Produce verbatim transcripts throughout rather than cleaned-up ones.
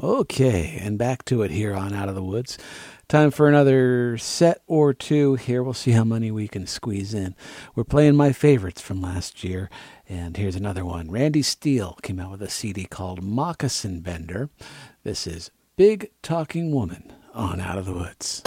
Okay, and back to it here on Out of the Woods. Time for another set or two here. We'll see how many we can squeeze in. We're playing my favorites from last year, and here's another one. Randy Steele came out with a C D called Moccasin Bender. This is Big Talking Woman on Out of the Woods.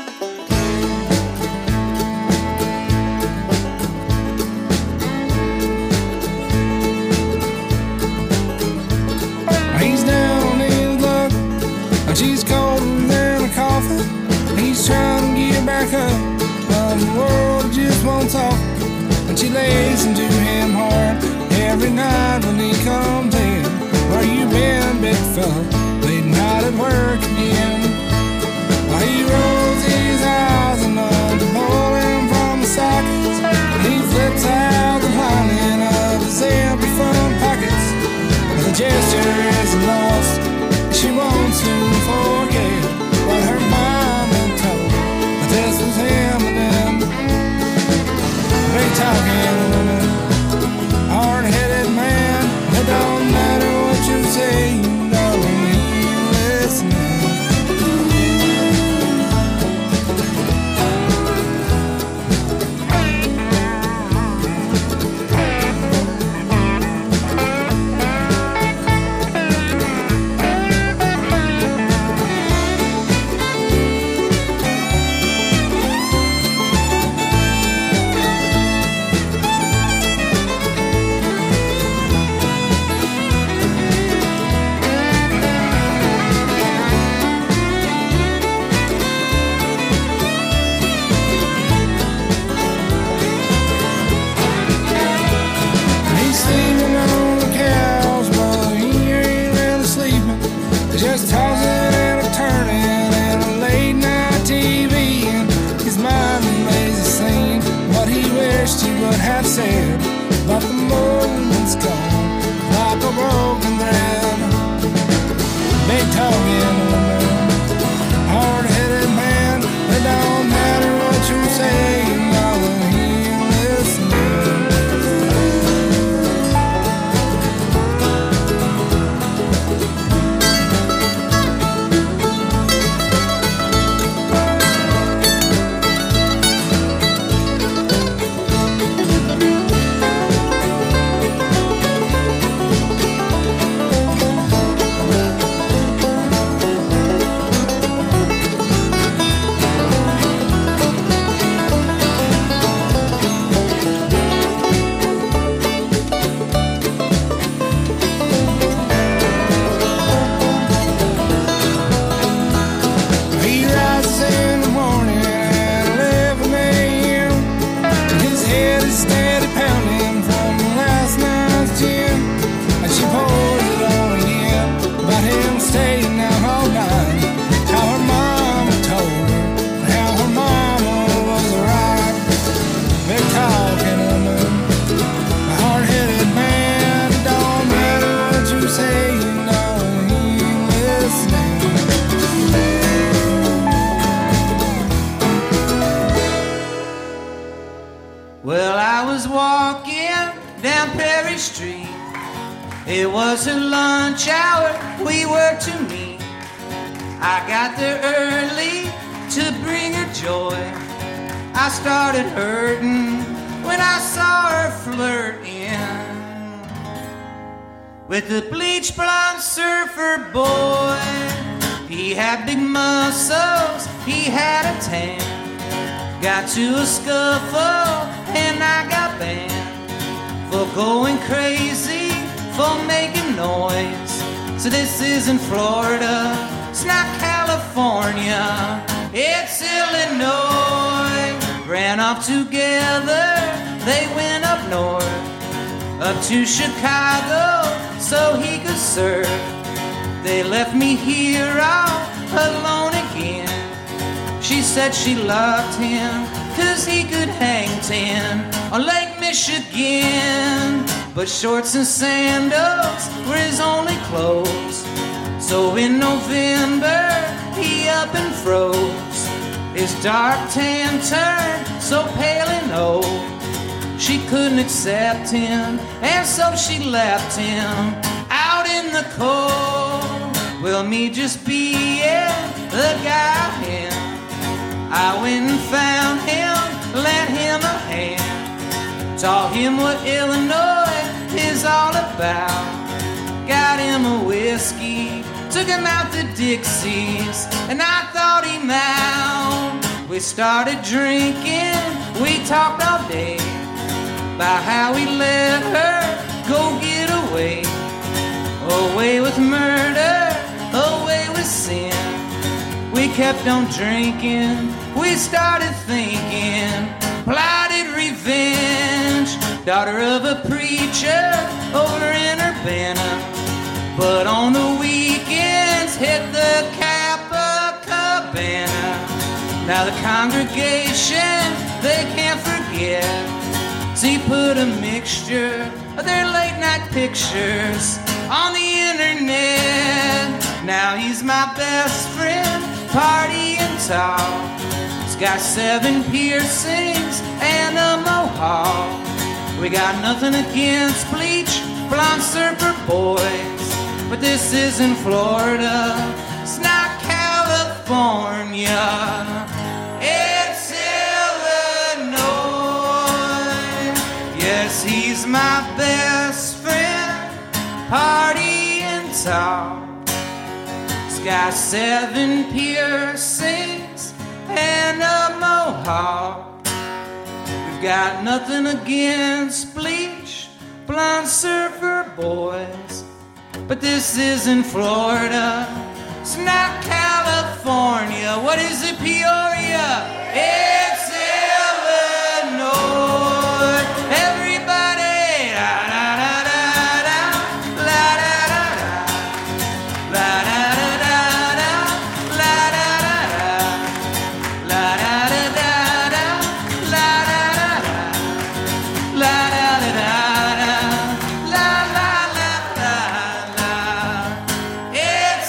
He's down in luck, and she's colder than a coffin. He's trying to get back up, but the world just won't talk. And she lays into him hard every night when he comes in. Where you been, big fella? Late night at work again. Well, he rolls his eyes and under pulling from the sockets. He flips out the lining of his empty front pockets. The gesture is lost. She won't soon forget what her mama told her. But this was him and them. Big talking woman, hard-headed man. It don't matter what you say, darling, he ain't listening. Just tossing and a turning and a late night T V, and his mind remains the same. What he wished he would have said, but the moment's gone like a broken thread. Big talking woman, hard-headed man. It don't matter what you say, darling, he ain't listening. Well, I was walking down Perry Street. It was her lunch hour, we were to meet. I got there early to bring her joy. I started hurting when I saw her flirting with the bleach blonde surfer boy. He had big muscles, he had a tan. Got to a scuffle and I got banned for going crazy, for making noise. So this isn't Florida, it's not California, it's Illinois. Ran off together, they went up north, up to Chicago so he could surf. They left me here all alone again. She said she loved him cause he could hang ten on Lake Michigan. But shorts and sandals were his only clothes. So in November he up and froze. His dark tan turned so pale and old. She couldn't accept him, and so she left him out in the cold. Well, me just being the guy I am, I went and found him, lent him a hand, taught him what Illinois is all about. Got him a whiskey, took him out to Dixie's, and I thought him out. We started drinking, we talked all day about how we let her go get away. Away with murder, away with sin. We kept on drinking, we started thinking, plotted revenge. Daughter of a preacher over in Urbana, but on the weekends hit the Cabana. Now the congregation, they can't forget. See, put a mixture of their late night pictures on the internet. Now he's my best friend, party and talk. He's got seven piercings and a mohawk. We got nothing against bleach, blonde surfer boys, but this isn't Florida, it's not California, it's Illinois. Yes, he's my best friend, party and talk. He's got seven piercings and a mohawk. We've got nothing against bleach, blonde surfer boys, but this isn't Florida, it's not California. What is it, Peoria? It's Illinois. Everybody, la la la la la, la la la la, la la la la, la la la la, la la la la, la la la la, la la la la, la la la la. It's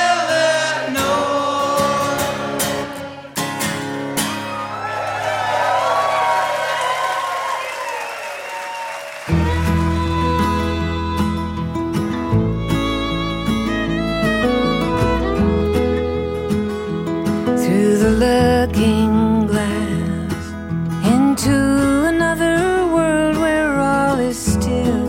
through the looking glass into another world where all is still.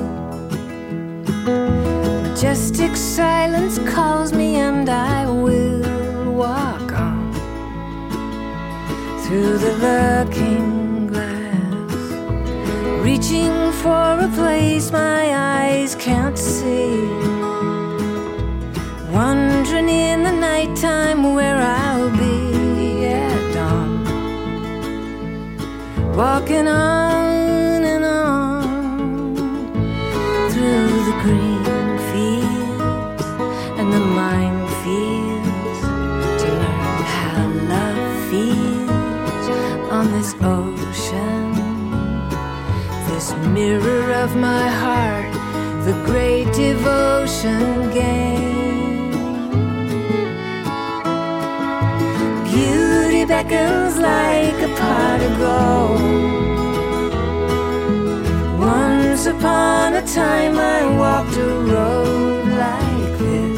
Majestic silence calls me and I will walk on through the looking glass, reaching for a place my eyes can't see, wandering in the nighttime where I'll be at dawn, walking on and on through the green fields and the minefields to learn how love feels on this ocean, this mirror of my heart, the great devotion game. Beauty beckons like a pot of gold. Once upon a time I walked a road like this,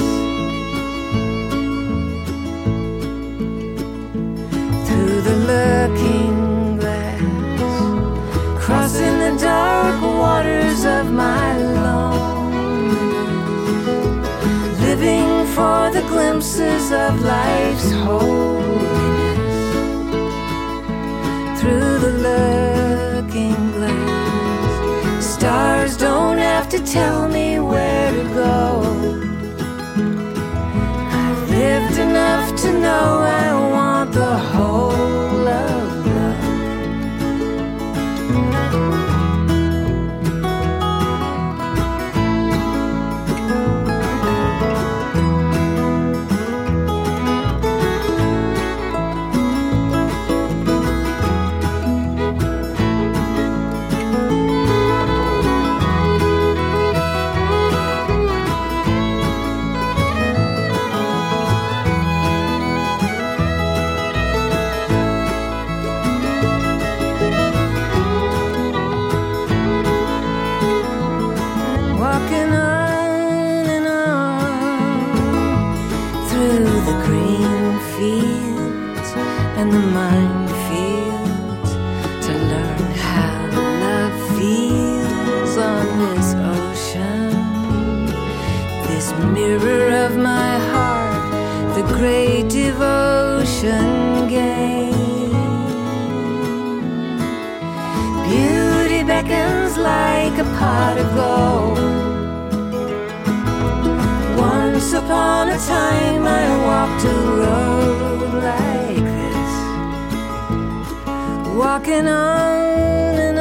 through the looking glass, crossing the dark waters of my loneliness, living for the glimpses of life's holiness, through the looking glass. Stars don't have to tell me where to go. I've lived enough to know I want the whole of love. and the minefields to learn how love feels on this ocean. This mirror of my heart, the great devotion game. Beauty beckons like a pot of gold. Once upon a time I walked a road like this, walking on and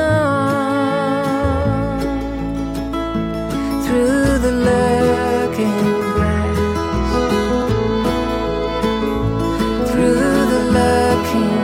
on through the looking glass, through the looking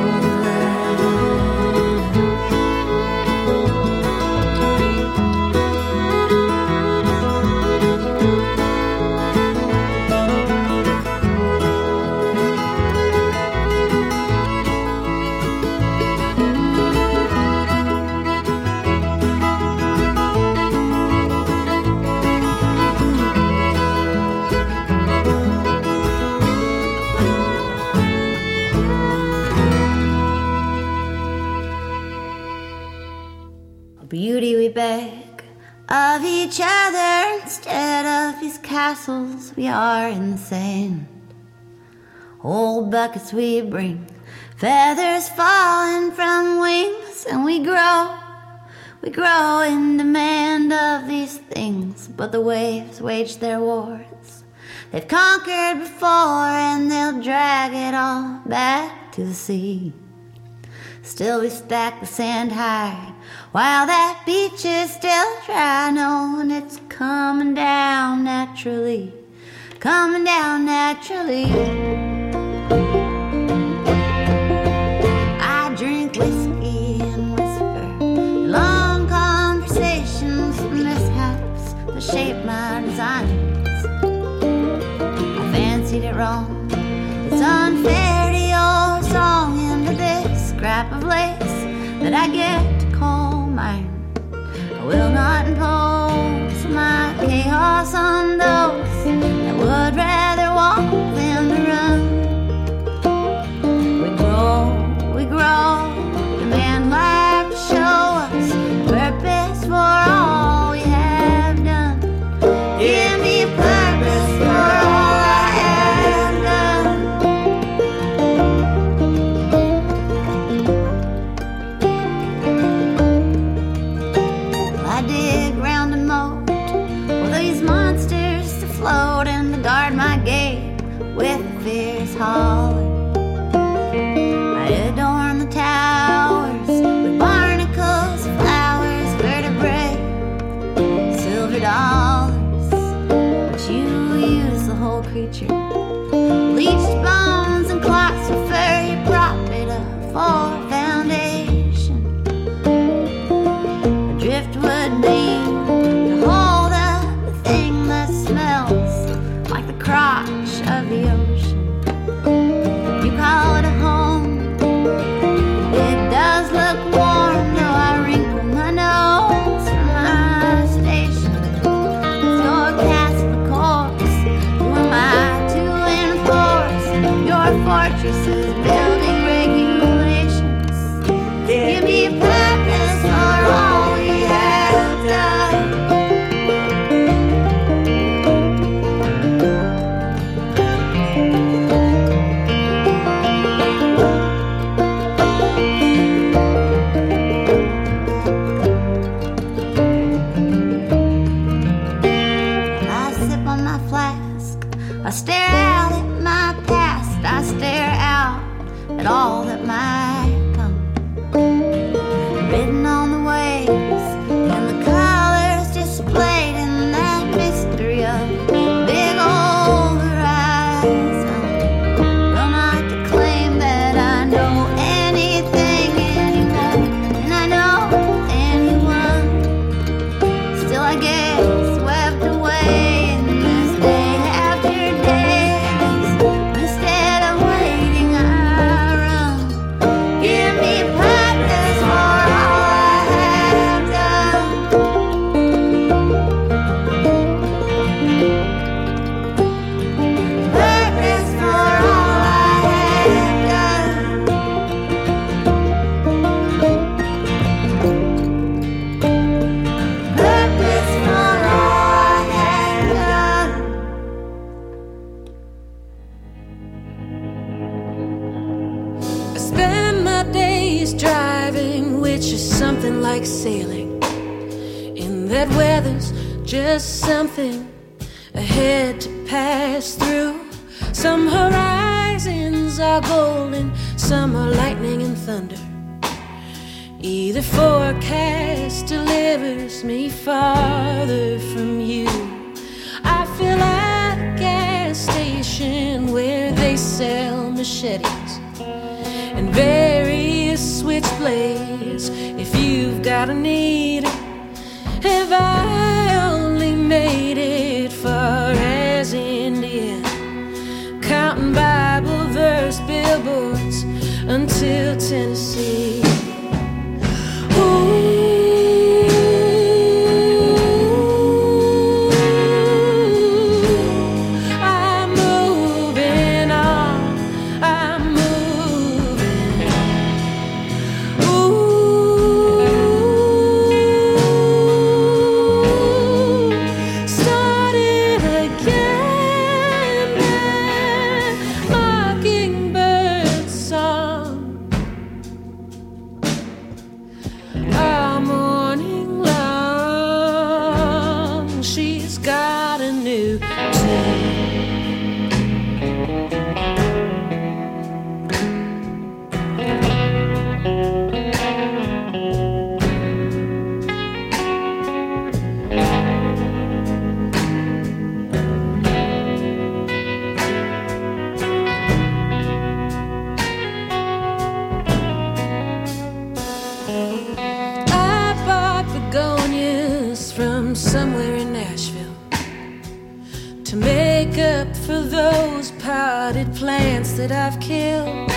beauty we beg of each other instead of these castles we are in the sand. Old buckets we bring, feathers falling from wings, and we grow, we grow in demand of these things. But the waves wage their wars. They've conquered before, and they'll drag it all back to the sea. Still we stack the sand high, while that beach is still dry, knowing it's coming down naturally, coming down naturally. I drink whiskey and whisper, long conversations, mishaps that shape my designs. I fancied it wrong, it's unfair to your song, into this scrap of lace that I get to call mine. I will not impose my chaos on those that would rather walk than to run. We grow, we grow, demand life to show us purpose for all we have done. Give me purpose for all I have done. I dig round a moat for these monsters to float and to guard my gate with a fierce holler. I adorn the towers with barnacles, flowers, vertebrae, silver dollars, but you use the whole creature. Bleached bones and clots of fur, you prop it up for foundation. A driftwood beam to hold up the thing that smells like the crotch of the ocean. You call it a home. It does look warm, though I wrinkle my nose from my station. It's your castle, of course. Who am I to enforce your fortress's building regulations? Give me a purpose for all we have done. I sip on my flask, I stare out at my past, I stare out at all that might come. Written on the waves and the colors displayed in that mystery of big old horizon. Will not to claim that I know anything anymore, and I know anyone. Still I get swept away in this day after days. Instead of waiting, I run. Give spend my days driving, which is something like sailing. In that weather's just something ahead to pass through. Some horizons are golden, some are lightning and thunder. Either forecast delivers me farther from you. I feel at a gas station where they sell machetes and various switchblades if you've got a need. Have I only made it far as India, counting Bible verse billboards until Tennessee? Ooh. Somewhere in Nashville to make up for those potted plants that I've killed.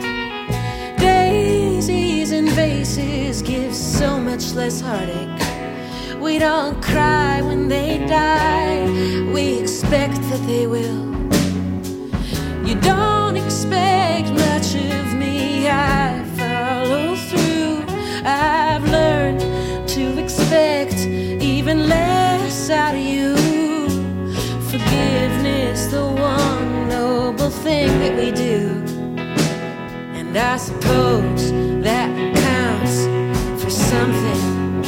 Daisies and vases give so much less heartache. We don't cry when they die, we expect that they will. You don't expect much of me, I follow through. I've learned to expect even less out of you. Forgiveness, the one noble thing that we do, and I suppose that counts for something.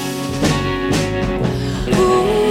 Ooh.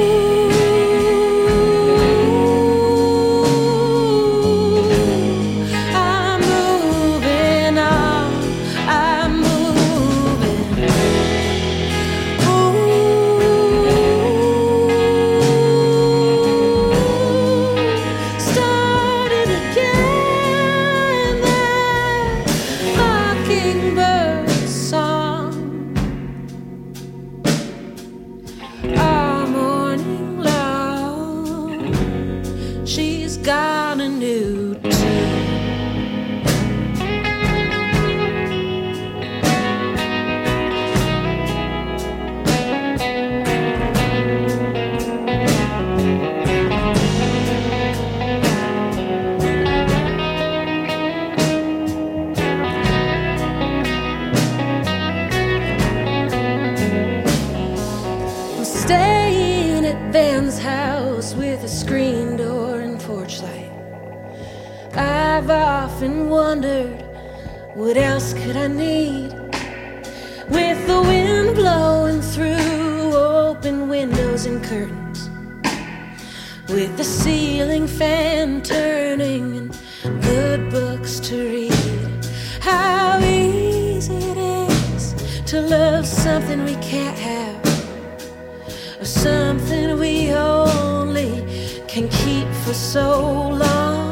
I've often wondered, what else could I need? With the wind blowing through open windows and curtains, with the ceiling fan turning and good books to read. How easy it is to love something we can't have, or something we only can keep for so long.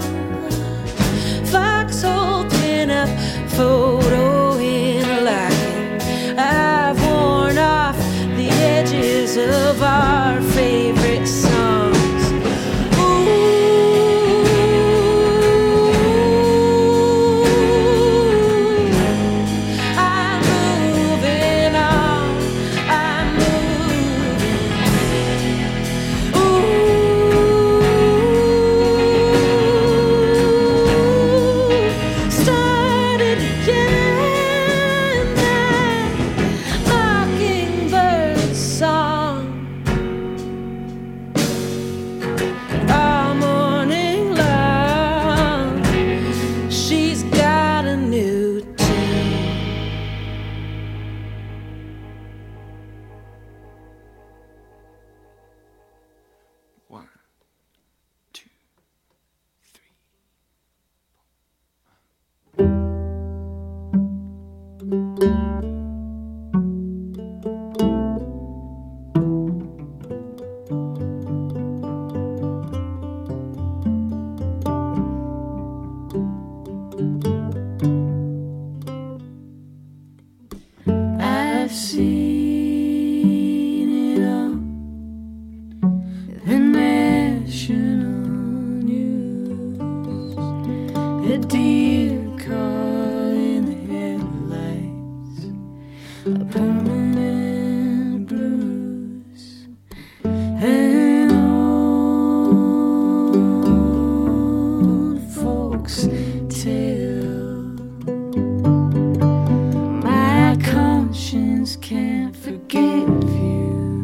Foxhole pin-up photo in a locket. I've worn off the edges of our favorite songs. Ooh. a deer caught in the headlights, a permanent bruise, an old folks' tale. My conscience can't forgive you.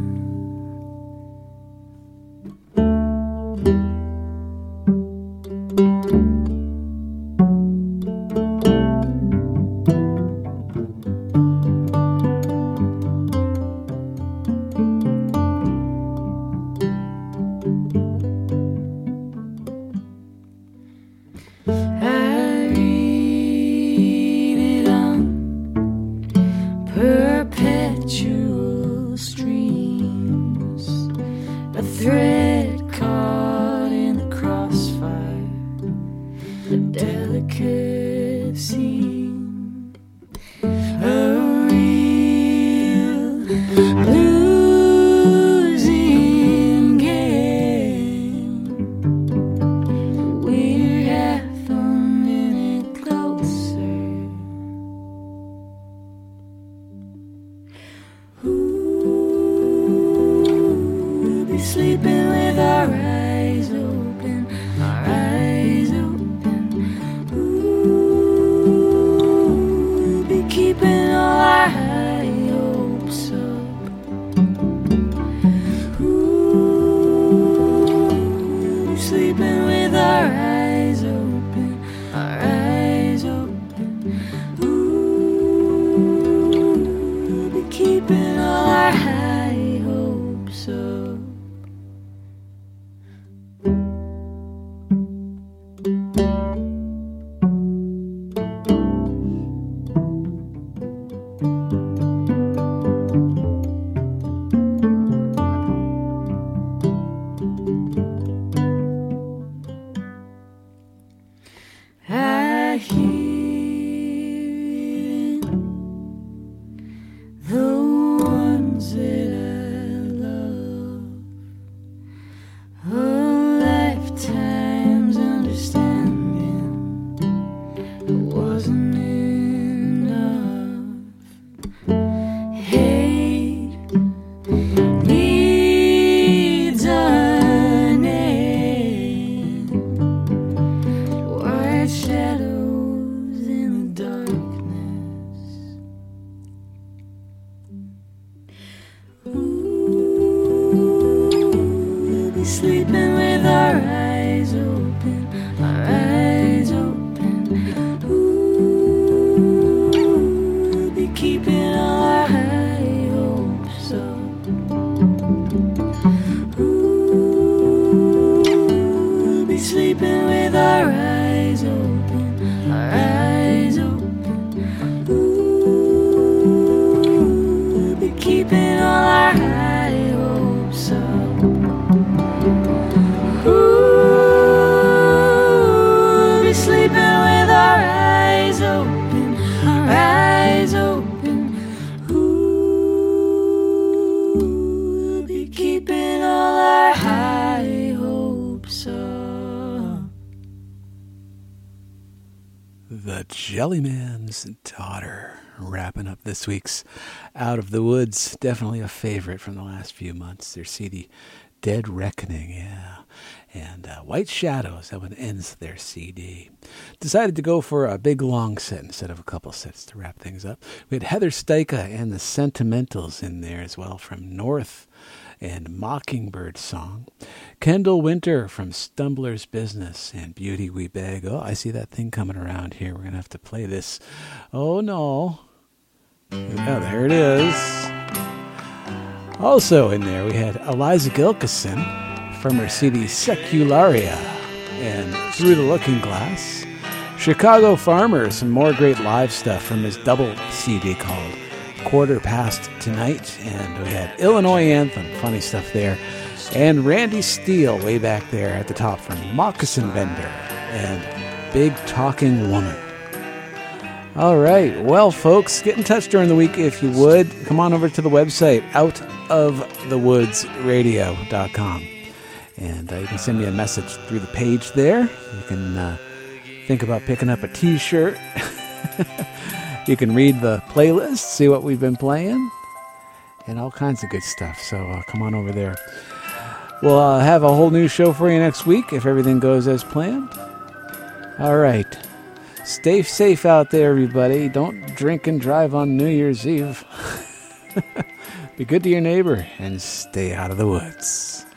Jellyman's Daughter, wrapping up this week's Out of the Woods. Definitely a favorite from the last few months. Their C D, Dead Reckoning, yeah. And uh, White Shadows, that one ends their C D. Decided to go for a big long set instead of a couple sets to wrap things up. We had Heather Styka and the Sentimentals in there as well from North and Mockingbird Song. Kendall Winter from Stumbler's Business and Beauty We Beg. Oh, I see that thing coming around here. We're going to have to play this. Oh, no. Oh, there it is. Also in there, we had Eliza Gilkison from her C D Secularia and Through the Looking Glass. Chicago Farmer, some more great live stuff from his double C D called Quarter Past Tonight, and we had Illinois Anthem, funny stuff there, and Randy Steele way back there at the top from Moccasin Vendor and Big Talking Woman. All right, well, folks, get in touch during the week if you would. Come on over to the website, out of the woods radio dot com, and uh, you can send me a message through the page there. You can uh, think about picking up a t-shirt. You can read the playlist, see what we've been playing, and all kinds of good stuff. So uh, come on over there. We'll uh, have a whole new show for you next week if everything goes as planned. All right. Stay safe out there, everybody. Don't drink and drive on New Year's Eve. Be good to your neighbor and stay out of the woods.